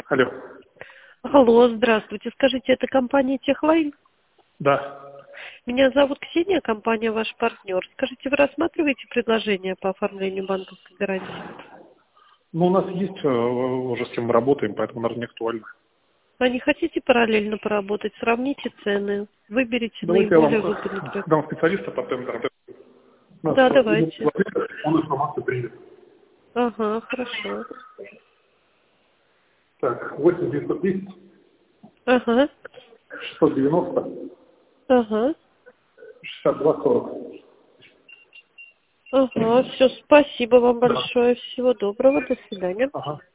Алло. Алло, здравствуйте. Скажите, это компания Техлайн? Да. Меня зовут Ксения, компания ваш партнер. Скажите, вы рассматриваете предложение по оформлению банковской гарантии? Ну, у нас есть уже с кем мы работаем, поэтому, наверное, не актуально. А не хотите параллельно поработать? Сравните цены, выберите Давайте я наиболее вам выгодный проект. дам специалиста по тендерам. Да, давайте. Он информацию примет. Ага, хорошо. Так, 8 910 Ага, 690 ага, 62 40. ага. Все, спасибо вам Да. большое. Всего доброго. До свидания. Ага.